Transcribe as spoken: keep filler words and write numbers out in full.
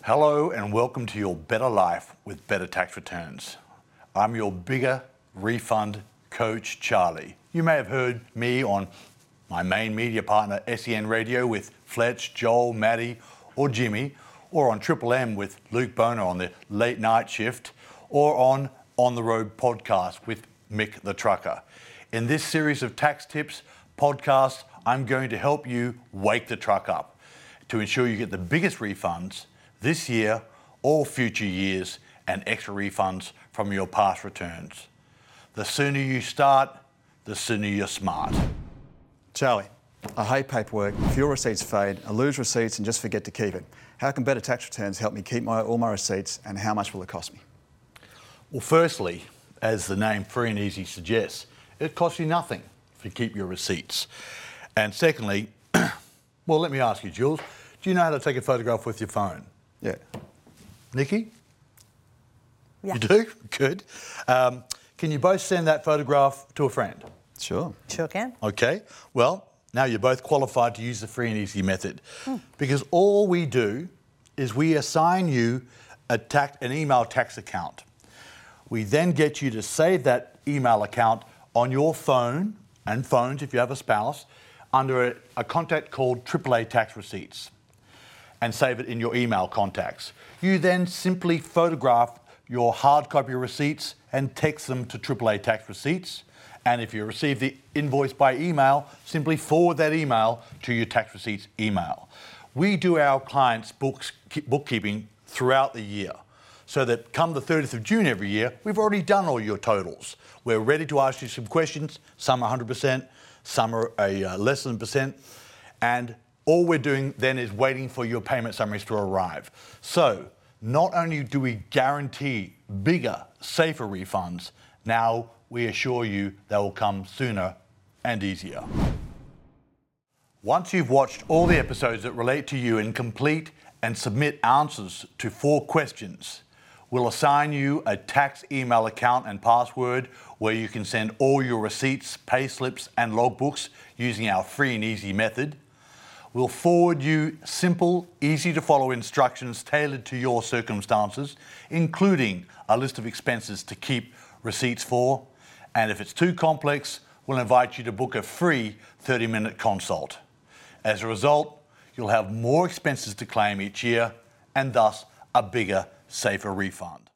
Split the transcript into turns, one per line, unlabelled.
Hello and welcome to your better life with better tax returns. I'm your bigger refund coach, Charlie. You may have heard me on my main media partner, S E N Radio, with Fletch, Joel, Maddie, or Jimmy, or on Triple M with Luke Boner on the late night shift, or on On the Road podcast with Mick the Trucker. In this series of tax tips podcasts, I'm going to help you wake the truck up to ensure you get the biggest refunds this year or future years and extra refunds from your past returns. The sooner you start, the sooner you're smart.
Charlie, I hate paperwork, fewer receipts fade, I lose receipts and just forget to keep it. How can better tax returns help me keep my, all my receipts, and how much will it cost me?
Well, firstly, as the name Free and Easy suggests, it costs you nothing if you keep your receipts. And secondly, well, let me ask you, Jules, do you know how to take a photograph with your phone?
Yeah.
Nikki?
Yeah.
You do? Good. Um, can you both send that photograph to a friend?
Sure.
Sure can.
Okay. Well, now you're both qualified to use the Free and Easy method, mm. because all we do is we assign you a tax, an email tax account. We then get you to save that email account on your phone and phones if you have a spouse under a, a contact called triple A Tax Receipts, and save it in your email contacts. You then simply photograph your hard copy receipts and text them to triple A Tax Receipts. And if you receive the invoice by email, simply forward that email to your tax receipts email. We do our clients' books, bookkeeping throughout the year, so that come the thirtieth of June every year, we've already done all your totals. We're ready to ask you some questions, some one hundred percent, some are a uh, less than percent, and all we're doing then is waiting for your payment summaries to arrive. So not only do we guarantee bigger, safer refunds, now we assure you they will come sooner and easier. Once you've watched all the episodes that relate to you and complete and submit answers to four questions, we'll assign you a tax email account and password where you can send all your receipts, pay slips, and logbooks using our Free and Easy method. We'll forward you simple, easy to follow instructions tailored to your circumstances, including a list of expenses to keep receipts for. And if it's too complex, we'll invite you to book a free thirty minute consult. As a result, you'll have more expenses to claim each year and thus a bigger, safer refund.